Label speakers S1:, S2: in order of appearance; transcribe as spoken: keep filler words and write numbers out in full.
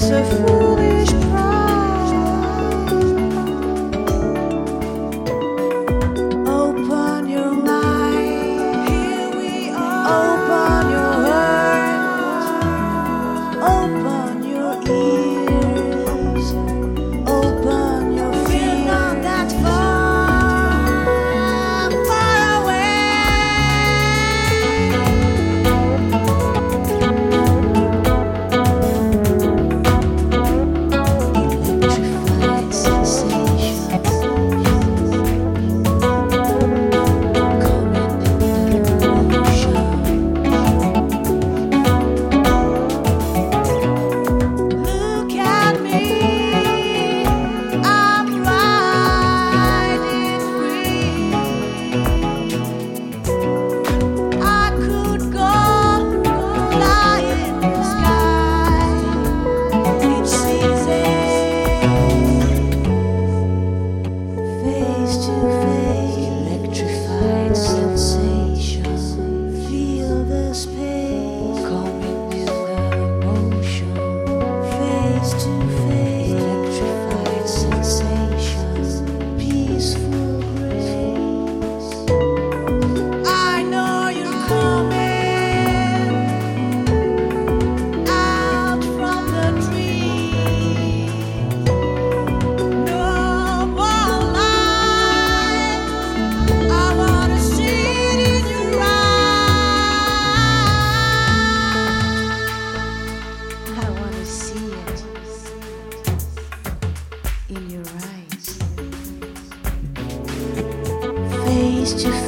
S1: It's a foolish pride. Open your mind. Here we are. Open your heart. Open your ears. Open your feet. We're not that far, far away. Electrified sensations coming in the motion. Look at me, I'm riding free. I could go fly in the sky. It's easy, face to face, electrified sensation. Feel the space coming in the motion. Face to face, electrified sensation. Peaceful grace. I know you're coming out from the dream. No more lies. I wanna see it in your eyes. I wanna see it in your eyes. Face to